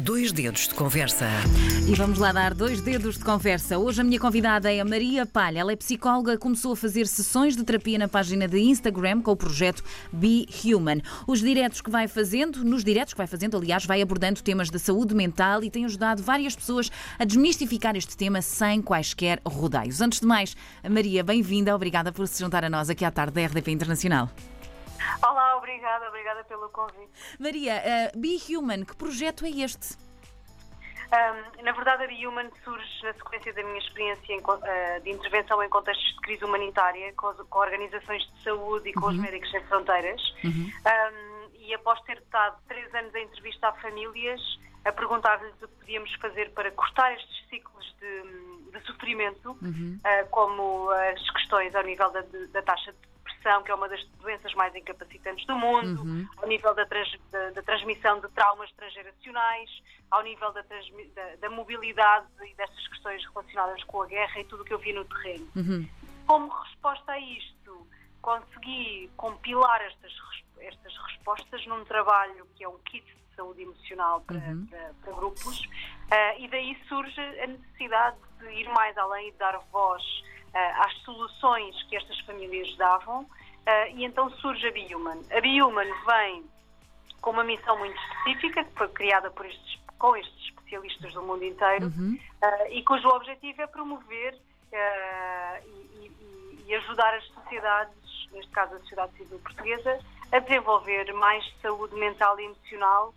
Dois dedos de conversa. E vamos lá dar 2 dedos de conversa. Hoje a minha convidada é a Maria Palha. Ela é psicóloga, começou a fazer sessões de terapia na página de Instagram com o projeto Be Human. Nos diretos que vai fazendo, aliás, vai abordando temas da saúde mental e tem ajudado várias pessoas a desmistificar este tema sem quaisquer rodeios. Antes de mais, Maria, bem-vinda. Obrigada por se juntar a nós aqui à tarde da RDP Internacional. Olá, obrigada pelo convite. Maria, Be Human, que projeto é este? Na verdade, a Be Human surge na sequência da minha experiência de intervenção em contextos de crise humanitária, com organizações de saúde e com os Médicos Sem Fronteiras. E após ter estado 3 anos a entrevista a famílias, a perguntar-lhes o que podíamos fazer para cortar estes ciclos de sofrimento, como as questões ao nível da taxa de depressão, que é uma das doenças mais incapacitantes do mundo, ao nível da transmissão de traumas transgeracionais, ao nível da mobilidade e destas questões relacionadas com a guerra e tudo o que eu vi no terreno. Como resposta a isto, consegui compilar estas respostas num trabalho que é um kit de saúde emocional para grupos, e daí surge a necessidade de ir mais além e de dar voz às soluções que estas famílias davam, e então surge a Be Human. A Be Human vem com uma missão muito específica, que foi criada com estes especialistas do mundo inteiro, e cujo objetivo é promover e ajudar as sociedades, neste caso a sociedade civil portuguesa, a desenvolver mais saúde mental e emocional,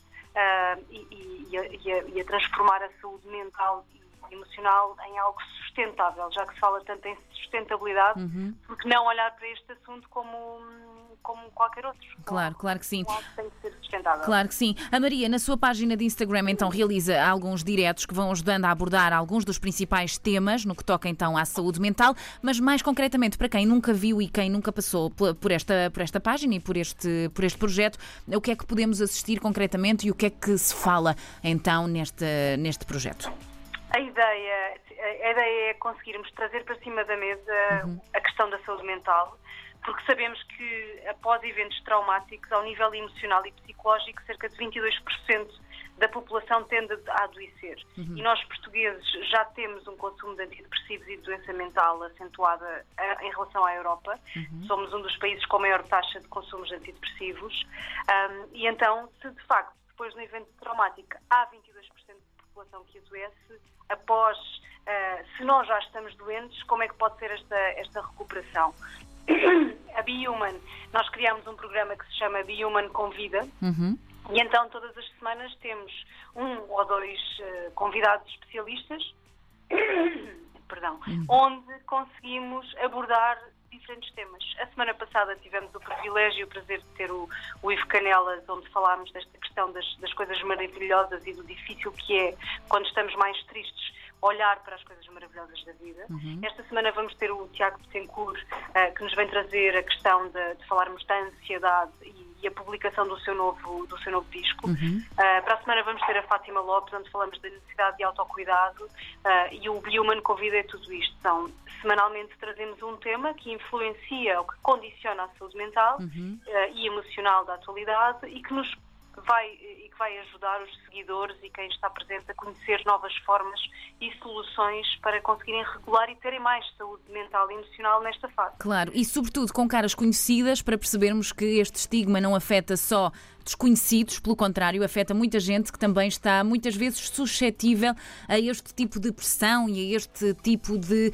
e a transformar a saúde mental e emocional em algo sustentável, já que se fala tanto em sustentabilidade, porque não olhar para este assunto como qualquer outro. Claro que sim. Tem que ser sustentável. Claro que sim. A Maria, na sua página de Instagram, então, realiza alguns diretos que vão ajudando a abordar alguns dos principais temas no que toca, então, à saúde mental, mas mais concretamente, para quem nunca viu e quem nunca passou por esta página e por este projeto, o que é que podemos assistir concretamente e o que é que se fala, então, neste projeto? A ideia é conseguirmos trazer para cima da mesa a questão da saúde mental, porque sabemos que após eventos traumáticos, ao nível emocional e psicológico, cerca de 22% da população tende a adoecer. E nós, portugueses, já temos um consumo de antidepressivos e de doença mental acentuada em relação à Europa. Somos um dos países com maior taxa de consumo de antidepressivos. E então, se de facto, depois de um evento traumático, há 22% de população que adoece, após, se nós já estamos doentes, como é que pode ser esta recuperação? A Be Human, nós criámos um programa que se chama Be Human Convida, e então todas as semanas temos 1 ou 2 convidados especialistas, onde conseguimos abordar diferentes temas. A semana passada tivemos o privilégio e o prazer de ter o Ivo Canelas, onde falámos desta questão das coisas maravilhosas e do difícil que é, quando estamos mais tristes, olhar para as coisas maravilhosas da vida. Esta semana vamos ter o Tiago Betancourt, que nos vem trazer a questão de falarmos da ansiedade e a publicação do seu novo disco. Para a semana vamos ter a Fátima Lopes, onde falamos da necessidade de autocuidado, e o Be Human convida tudo isto. Então, semanalmente trazemos um tema que influencia ou que condiciona a saúde mental e emocional da atualidade e que vai ajudar os seguidores e quem está presente a conhecer novas formas e soluções para conseguirem regular e terem mais saúde mental e emocional nesta fase. Claro, e sobretudo com caras conhecidas, para percebermos que este estigma não afeta só desconhecidos, pelo contrário, afeta muita gente que também está muitas vezes suscetível a este tipo de pressão e a este tipo de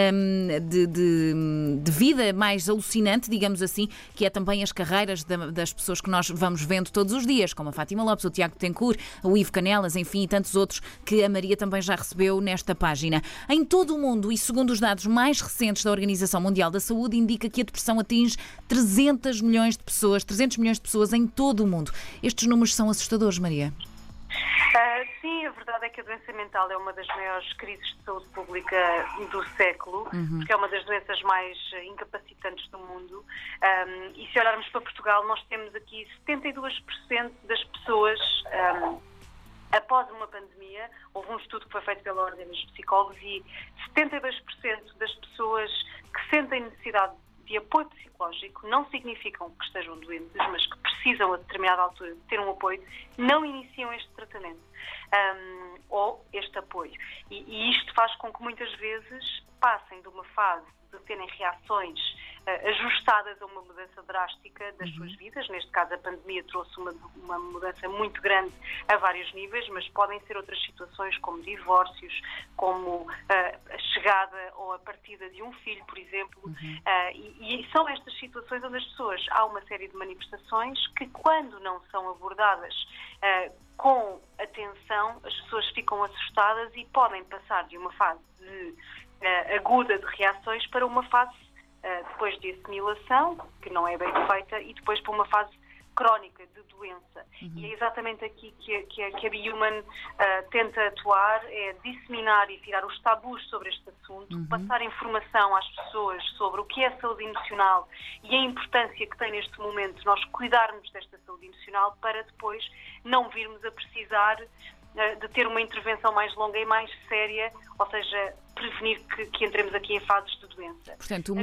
vida mais alucinante, digamos assim, que é também as carreiras das pessoas que nós vamos vendo todos os dias, como a Fátima Lopes, o Tiago Betancourt, o Ivo Canelas, enfim, e tantos outros que a Maria também já recebeu nesta página. Em todo o mundo, e segundo os dados mais recentes da Organização Mundial da Saúde, indica que a depressão atinge 300 milhões de pessoas em todo o mundo. Estes números são assustadores, Maria. Sim, a verdade é que a doença mental é uma das maiores crises de saúde pública do século, porque é uma das doenças mais incapacitantes do mundo. E se olharmos para Portugal, nós temos aqui 72% das pessoas, após uma pandemia, houve um estudo que foi feito pela Ordem dos Psicólogos, e 72% das pessoas que sentem necessidade de apoio psicológico, não significam que estejam doentes, mas que precisam a determinada altura de ter um apoio, não iniciam este tratamento ou este apoio. E isto faz com que muitas vezes passem de uma fase de terem reações ajustadas a uma mudança drástica das suas vidas. Neste caso, a pandemia trouxe uma mudança muito grande a vários níveis, mas podem ser outras situações como divórcios, como a chegada ou a partida de um filho, por exemplo. E são estas situações onde as pessoas, há uma série de manifestações que, quando não são abordadas com atenção, as pessoas ficam assustadas e podem passar de uma fase aguda de reações para uma fase depois de assimilação, que não é bem feita, e depois para uma fase crónica de doença. E é exatamente aqui que a Be-Human tenta atuar, é disseminar e tirar os tabus sobre este assunto, passar informação às pessoas sobre o que é saúde emocional e a importância que tem neste momento nós cuidarmos desta saúde emocional para depois não virmos a precisar de ter uma intervenção mais longa e mais séria, ou seja, prevenir que entremos aqui em fases de doença. Portanto,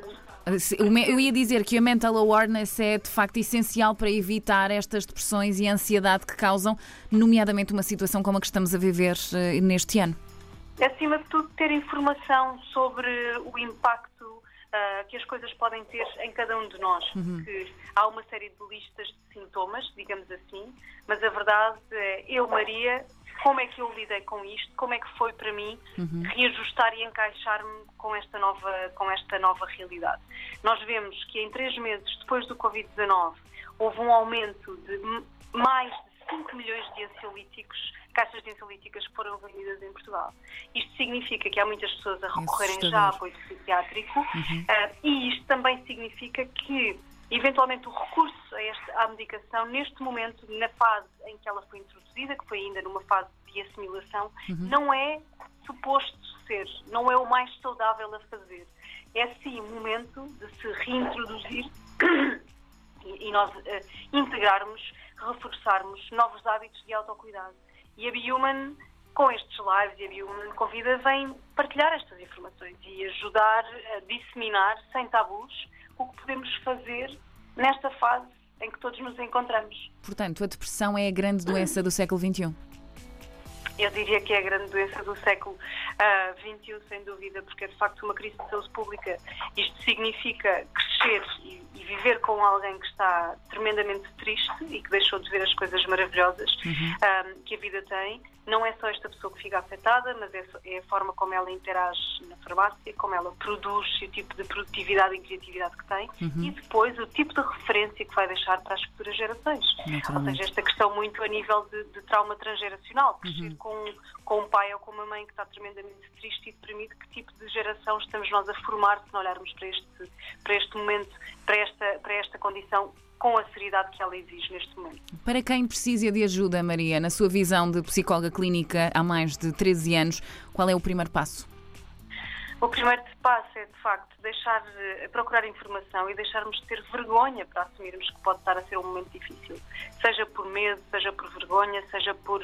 eu ia dizer que a mental awareness é de facto essencial para evitar estas depressões e a ansiedade que causam, nomeadamente uma situação como a que estamos a viver neste ano. Acima de tudo, ter informação sobre o impacto que as coisas podem ter em cada um de nós. Que há uma série de listas de sintomas, digamos assim, mas a verdade é, eu, Maria, como é que eu lidei com isto, como é que foi para mim reajustar e encaixar-me com esta nova realidade. Nós vemos que em 3 meses depois do Covid-19 houve um aumento de mais de 5 milhões de ansiolíticos, caixas de ansiolíticas que foram vendidas em Portugal. Isto significa que há muitas pessoas a recorrerem já a apoio psiquiátrico e isto também significa que, eventualmente, o recurso à medicação, neste momento, na fase em que ela foi introduzida, que foi ainda numa fase de assimilação, não é suposto ser, não é o mais saudável a fazer. É, sim, o momento de se reintroduzir e nós integrarmos, reforçarmos novos hábitos de autocuidado. E a Be-Human, com estes lives, e a Be-Human Convida, vem partilhar estas informações e ajudar a disseminar, sem tabus, o que podemos fazer nesta fase em que todos nos encontramos. Portanto, a depressão é a grande doença do século XXI? Eu diria que é a grande doença do século XXI, sem dúvida, porque é de facto uma crise de saúde pública. Isto significa crescer e viver com alguém que está tremendamente triste e que deixou de ver as coisas maravilhosas que a vida tem. Não é só esta pessoa que fica afetada, mas é a forma como ela interage na farmácia, como ela produz, o tipo de produtividade e criatividade que tem e depois o tipo de referência que vai deixar para as futuras gerações. Ou seja, esta questão muito a nível de trauma transgeracional, crescer com um pai ou com uma mãe que está tremendamente triste e deprimido, que tipo de geração estamos nós a formar se não olharmos para este momento, para esta condição, com a seriedade que ela exige neste momento. Para quem precisa de ajuda, Maria, na sua visão de psicóloga clínica há mais de 13 anos, qual é o primeiro passo? O primeiro passo é, de facto, procurar informação e deixarmos de ter vergonha para assumirmos que pode estar a ser um momento difícil. Seja por medo, seja por vergonha, seja por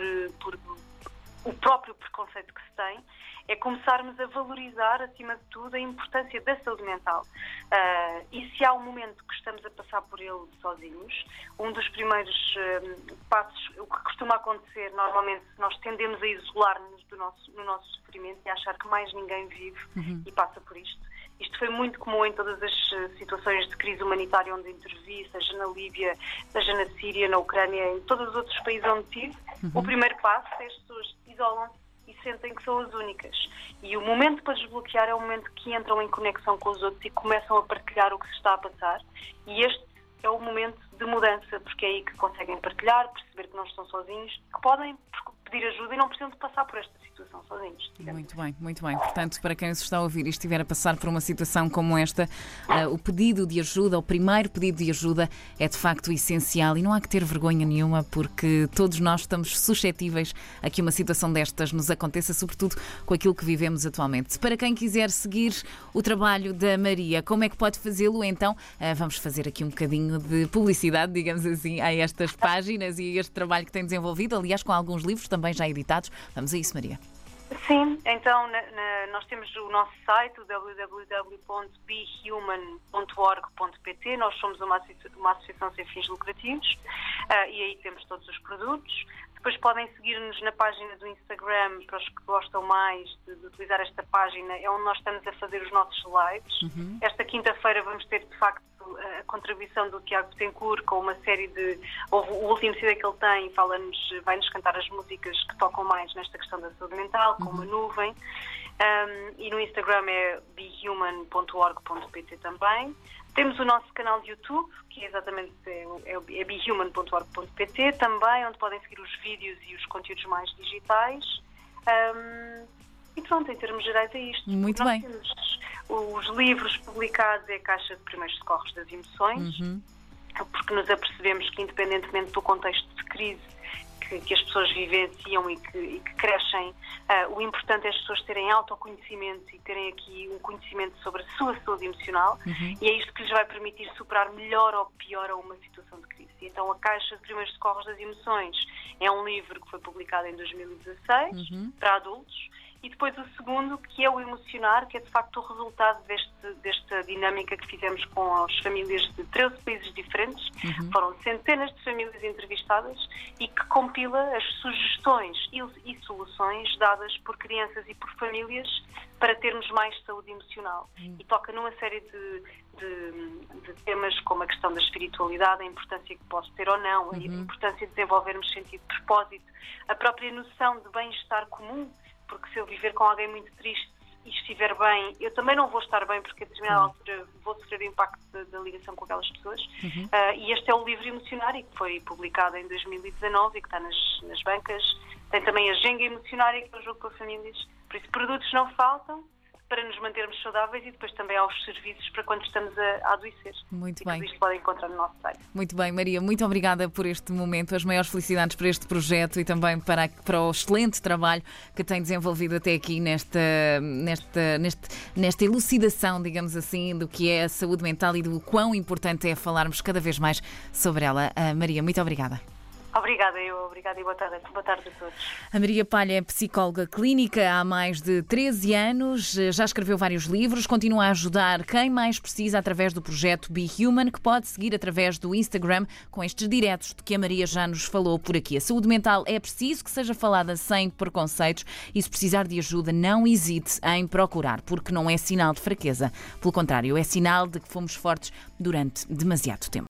o próprio preconceito que se tem. É começarmos a valorizar, acima de tudo, a importância da saúde mental. E se há um momento que estamos a passar por ele sozinhos, um dos primeiros passos, o que costuma acontecer, normalmente, nós tendemos a isolar-nos no nosso sofrimento e a achar que mais ninguém vive e passa por isto. Isto foi muito comum em todas as situações de crise humanitária onde intervi, seja na Líbia, seja na Síria, na Ucrânia, em todos os outros países onde tive. O primeiro passo é as pessoas isolam-se e sentem que são as únicas. E o momento para desbloquear é o momento que entram em conexão com os outros e começam a partilhar o que se está a passar. E este é o momento de mudança, porque é aí que conseguem partilhar, perceber que não estão sozinhos, que podem pedir ajuda e não precisam de passar por esta situação sozinhos. Muito bem, muito bem. Portanto, para quem se está a ouvir e estiver a passar por uma situação como esta, o pedido de ajuda, o primeiro pedido de ajuda é de facto essencial e não há que ter vergonha nenhuma, porque todos nós estamos suscetíveis a que uma situação destas nos aconteça, sobretudo com aquilo que vivemos atualmente. Para quem quiser seguir o trabalho da Maria, como é que pode fazê-lo? Então, vamos fazer aqui um bocadinho de publicidade, digamos assim, a estas páginas e a este trabalho que tem desenvolvido, aliás, com alguns livros também já editados. Vamos a isso, Maria. Sim, então nós temos o nosso site, o www.behuman.org.pt. Nós somos uma associação sem fins lucrativos e aí temos todos os produtos. Depois podem seguir-nos na página do Instagram, para os que gostam mais de utilizar esta página, é onde nós estamos a fazer os nossos lives. Esta quinta-feira vamos ter, de facto, a contribuição do Tiago Betancourt com uma série de... O último CD que ele tem vai-nos cantar as músicas que tocam mais nesta questão da saúde mental, com uma nuvem. E no Instagram é behuman.org.pt também. Temos o nosso canal de YouTube, que é exatamente behuman.org.pt também, onde podem seguir os vídeos e os conteúdos mais digitais. E pronto, em termos gerais é isto. Muito bem. Temos os livros publicados, é a Caixa de Primeiros Socorros das Emoções, porque nos apercebemos que, independentemente do contexto de crise que as pessoas vivenciam e que crescem, o importante é as pessoas terem autoconhecimento e terem aqui um conhecimento sobre a sua saúde emocional, e é isto que lhes vai permitir superar melhor ou pior a uma situação de crise. Então, a Caixa de Primeiros Socorros das Emoções é um livro que foi publicado em 2016 para adultos. E depois o segundo, que é o Emocionar, que é de facto o resultado desta dinâmica que fizemos com as famílias de 13 países diferentes. Foram centenas de famílias entrevistadas e que compila as sugestões e soluções dadas por crianças e por famílias para termos mais saúde emocional. E toca numa série de temas como a questão da espiritualidade, a importância que posso ter ou não, a importância de desenvolvermos sentido de propósito, a própria noção de bem-estar comum, porque se eu viver com alguém muito triste e estiver bem, eu também não vou estar bem, porque a determinada altura vou sofrer o impacto da ligação com aquelas pessoas. E este é o livro Emocionário, que foi publicado em 2019 e que está nas bancas. Tem também a Jenga Emocionária, que é um jogo para famílias. Por isso, produtos não faltam para nos mantermos saudáveis, e depois também há os serviços para quando estamos a adoecer. Muito bem. Tudo isto podem encontrar no nosso site. Muito bem, Maria, muito obrigada por este momento, as maiores felicidades para este projeto e também para o excelente trabalho que tem desenvolvido até aqui nesta elucidação, digamos assim, do que é a saúde mental e do quão importante é falarmos cada vez mais sobre ela. Maria, muito obrigada. Obrigada e boa tarde a todos. A Maria Palha é psicóloga clínica há mais de 13 anos, já escreveu vários livros, continua a ajudar quem mais precisa através do projeto Be Human, que pode seguir através do Instagram com estes diretos de que a Maria já nos falou por aqui. A saúde mental é preciso que seja falada sem preconceitos e, se precisar de ajuda, não hesite em procurar, porque não é sinal de fraqueza. Pelo contrário, é sinal de que fomos fortes durante demasiado tempo.